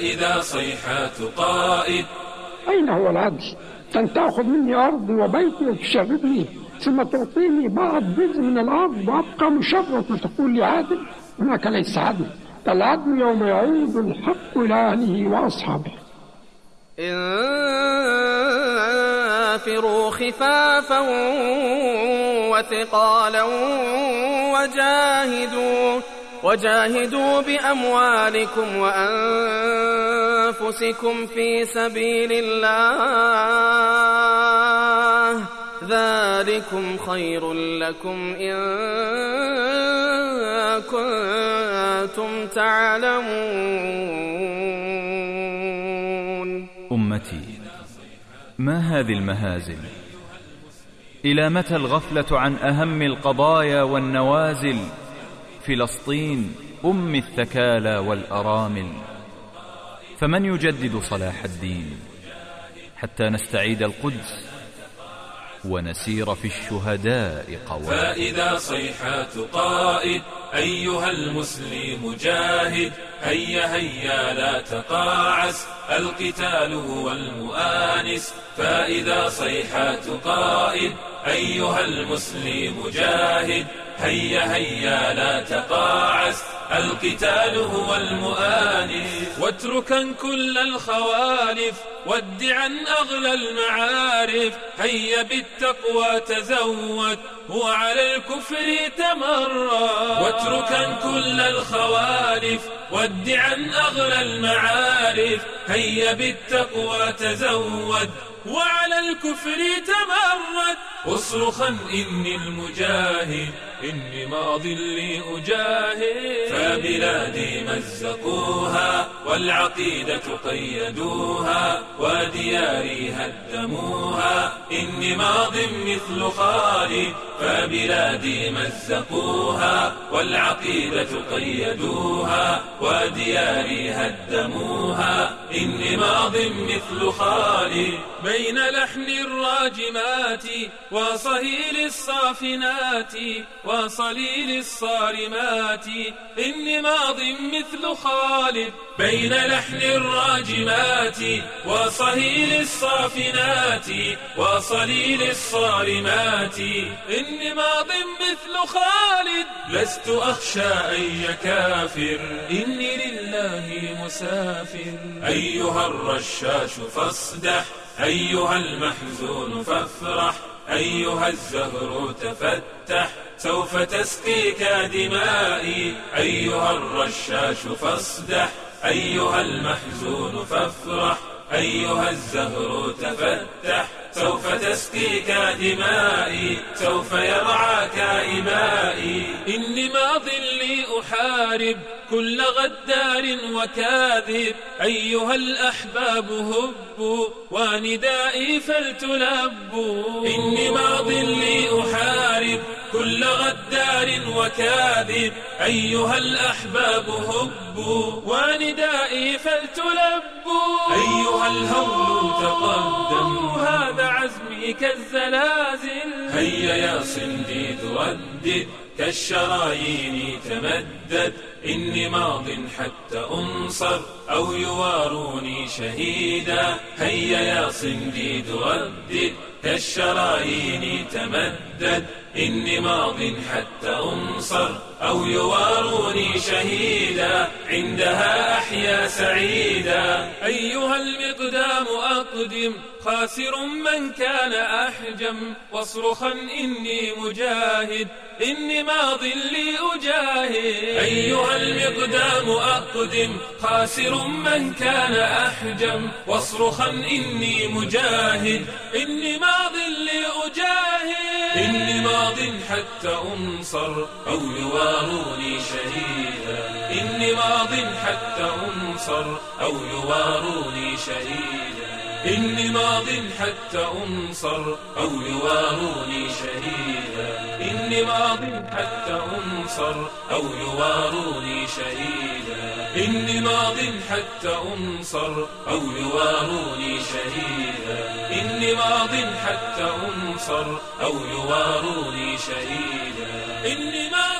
فإذا صيحات قائد. أين هو العدل؟ أن تأخذ مني أرضي وبيتي وتشردني، ثم تعطيني بعض جزء من الأرض وأبقى مشرد وتقول لي عادل؟ هناك ليس عدل. العدل يوم يعود الحق إلى أهله وأصحابه. انفروا خفافا وثقالا وجاهدوا بأموالكم وأنفسكم في سبيل الله، ذلكم خير لكم إن كنتم تعلمون. أمتي، ما هذه المهازل؟ إلى متى الغفلة عن أهم القضايا والنوازل؟ فلسطين أم الثكالى والأرامل، فمن يجدد صلاح الدين حتى نستعيد القدس ونسير في الشهداء قوام. فإذا صيحات قائد أيها المسلم جاهد، هيا هيا لا تقاعس، القتال هو المؤانس. فإذا صيحات قائد أيها المسلم جاهد، هيا هيا لا تقاعس، القتال هو المؤانس. واتركا كل الخوالف وادعا أغلى المعارف، هيا بالتقوى تزود وعلى الكفر تمرد. واتركا كل الخوالف وادعا أغلى المعارف، هيا بالتقوى تزود وعلى الكفر تمرد. اصرخا إني المجاهد، إني ماض لي أجاهد. فبلادي مزقوها والعقيدة قيدوها، ودياري هدموها، إني ماض مثل خالد. فبلادي مزقوها والعقيدة قيدوها، ودياري هدموها، إني ماض مثل خالد. بين لحن الراجمات وصهيل الصافنات وصليل الصارمات، إني ماض مثل خالد. بين لحن الراجمات وصهيل الصافنات وصليل الصارمات، إني ماض مثل خالد. لست أخشى أي كافر، إني لله مسافر. أيها الرشاش فاصدح، أيها المحزون فافرح، أيها الزهر تفتح، سوف تسقيك دمائي. أيها الرشاش فاصدح، أيها المحزون فافرح، أيها الزهر تفتح، سوف تسقيك دمائي، سوف يرعاك إمائي. إني ماض لي أحارب كل غدار وكاذب، أيها الأحباب هبوا وندائي فلتلبوا. إني ماض لي أحارب كل غدار وكاذب، أيها الأحباب هبوا وندائي فلتلبوا. أيها الهول تقدم، هذا عزمي كالزلازل. هيا يا صنديد ردد، كالشرايين تمدد، إني ماض حتى أنصر أو يواروني شهيدا. هيا يا صنديد ردد، كالشرايين تمدد، إني ماض حتى أنصر أو يواروني شهيدا. عندها أحيا سعيدا. أيها المقدام أقدم، خاسر من كان أحجم، واصرخا إني مجاهد، إني ماض لي أجاهد. أيها المقدام أقدم، خاسر من كان أحجم، واصرخا إني مجاهد، إني ماض لي أجاهد. إني ماض حتى أنصر أو يواروني شهيدا. إني ماض حتى أنصر أو يواروني شهيدا. إني ماض حتى أنصر أو يواروني شهيدا. إني ماض حتى أنصر أو يواروني شهيدا. إني ماض حتى أنصر أو يواروني شهيدا. إني ماض حتى أنصر أو يواروني شهيدا. إني